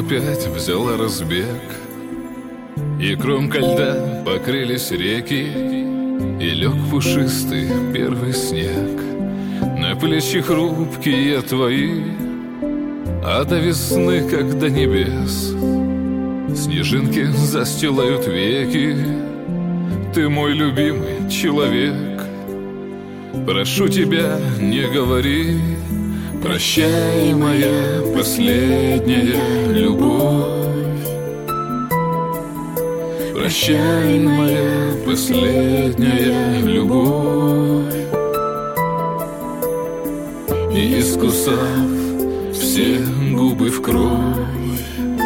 опять взяла разбег, и кромка льда покрылись реки, и лег пушистый первый снег. На плечи хрупкие твои, а до весны, как до небес, снежинки застилают веки. Ты мой любимый человек. Прошу тебя, не говори: прощай, моя последняя любовь. Прощай, моя последняя любовь. И искусав все губы в кровь,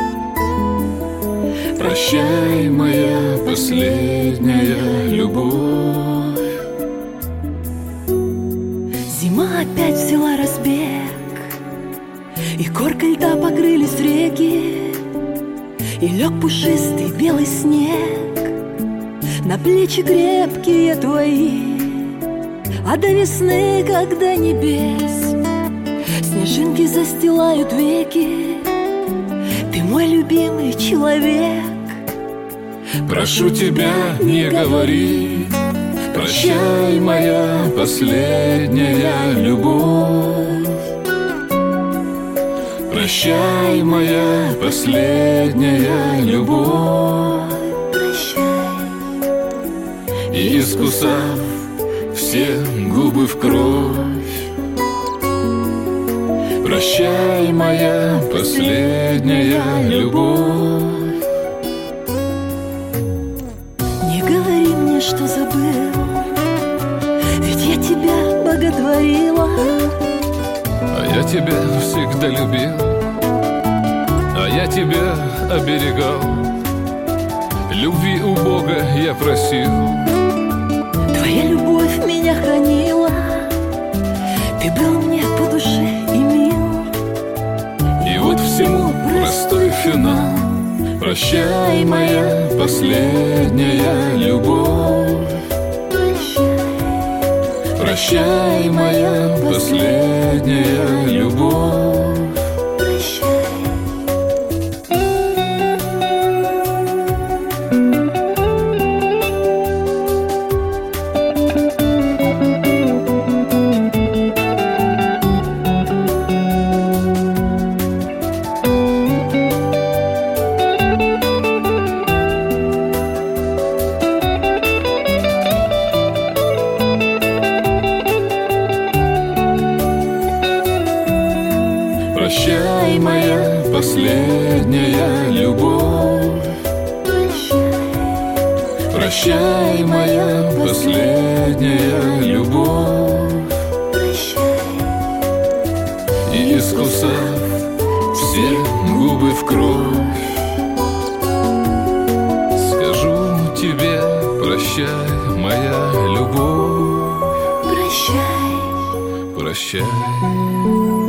прощай, моя последняя любовь. Зима опять взяла разбег, и коркой льда покрылись реки, и лег пушистый белый снег на плечи крепкие твои, а до весны, как до небес, снежинки застилают веки. Ты мой любимый человек. Прошу тебя, не говори: прощай, моя последняя любовь. Прощай, моя последняя любовь. Прощай. И искусав все губы в кровь, прощай, моя последняя любовь. Не говори мне, что забыл, ведь я тебя боготворила. А я тебя всегда любил, а я тебя оберегал. Любви у Бога я просил, твоя любовь меня хранила. Ты был мне по душе и мил. И вот всему простой финал. Прощай, моя последняя любовь. Прощай, моя последняя любовь. Прощай, моя последняя любовь. Прощай, моя последняя любовь. И искусав все губы в кровь, скажу тебе: прощай, моя любовь. Прощай. Прощай.